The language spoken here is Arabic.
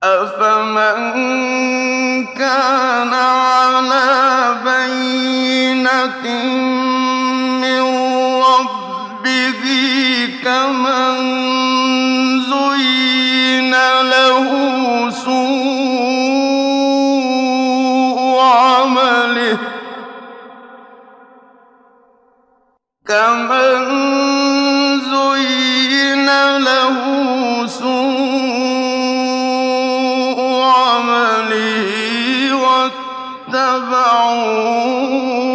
أَفَمَن كَانَ عَلَىٰ بَيِّنَةٍ مِّن رَّبِّهِ كَمَن زُيِّنَ له سُوءُ عَمَلِهِ وَاتَّبَعُوا